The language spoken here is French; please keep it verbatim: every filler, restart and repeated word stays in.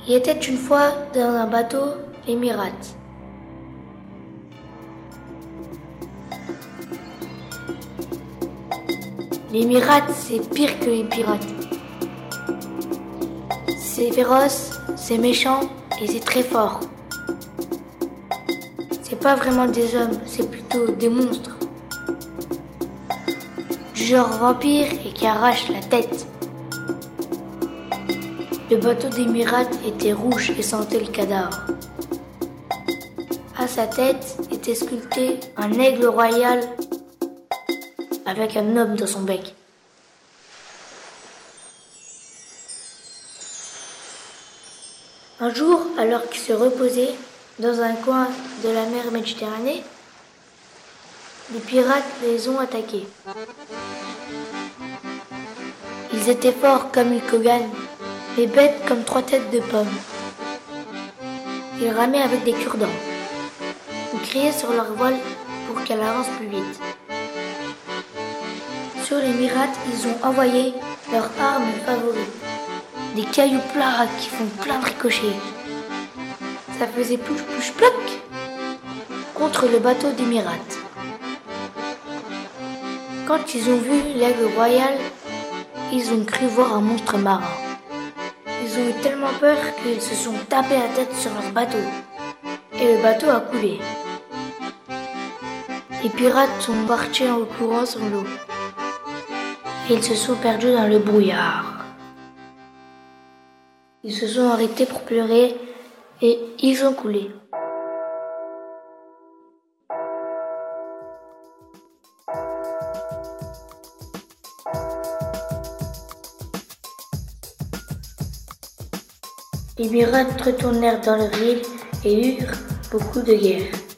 Il était une fois dans un bateau les pirates. Les pirates, c'est pire que les pirates. C'est féroce, c'est méchant et c'est très fort. C'est pas vraiment des hommes, c'est plutôt des monstres. Du genre vampire et qui arrachent la tête. Le bateau des pirates était rouge et sentait le cadavre. À sa tête était sculpté un aigle royal avec un homme dans son bec. Un jour, alors qu'il se reposait dans un coin de la mer Méditerranée, les pirates les ont attaqués. Ils étaient forts comme Hulk Hogan, mais bêtes comme trois têtes de pommes. Ils ramaient avec des cure-dents. Ils criaient sur leur voile pour qu'elle avance plus vite. Sur les pirates, ils ont envoyé leur arme favorite, des cailloux plats qui font plein de ricochets. Ça faisait plouch plouch ploc contre le bateau des pirates. Quand ils ont vu l'aigle royal, ils ont cru voir un monstre marin. Ils ont eu tellement peur qu'ils se sont tapés la tête sur leur bateau. Et le bateau a coulé. Les pirates sont partis en courant sur l'eau. Et ils se sont perdus dans le brouillard. Ils se sont arrêtés pour pleurer et ils ont coulé. Les pirates retournèrent dans leur île et eurent beaucoup de guerre.